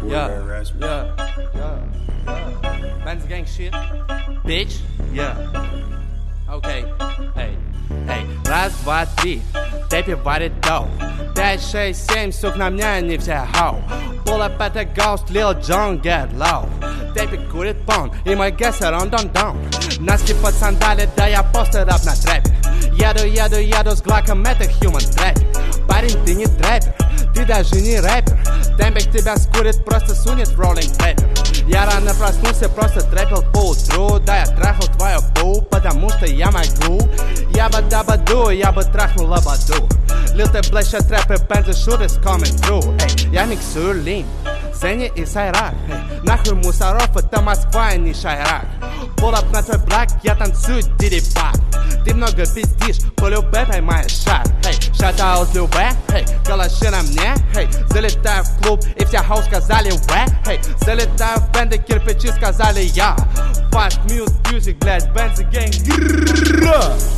Benz gang shit, bitch, окей, эй, раз, два, три, Тэпи варит доу, 5, 6, 7, сук на мне они все хоу. Pull up at the ghost, Lil Jon get low. Тэпи курит пон, и мой гэсер он дон-дон. Носки под сандали, да я постер ап на трэпе. Еду с глаком, это human трэпер. Парень, ты не трэпер, ты даже не рэпер. Тембек тебя скурит, просто сунет в роллинг пейпер. Я рано проснулся, просто трэпил поутру. Да, я трахал твою бу, потому что я могу. Я бы дабаду, я бы трахнул лободу. Lil ты блэша трэпы, бензы шутers coming through. Эй, я миксую лин, Зенни и Сайрак. Эй, нахуй мусоров, это Москва, а не Шайрак. Pull up на твой блак, я танцую дирипак. Ты много пиздишь, по любэ поймаешь шар. Эй, шатаут любэ, эй, калаши на мне. Эй, залетаю в клуб, и вся хоу сказали вэ. Эй, залетаю в бенды, кирпичи сказали я. Fuck music, блядь, Benz gang.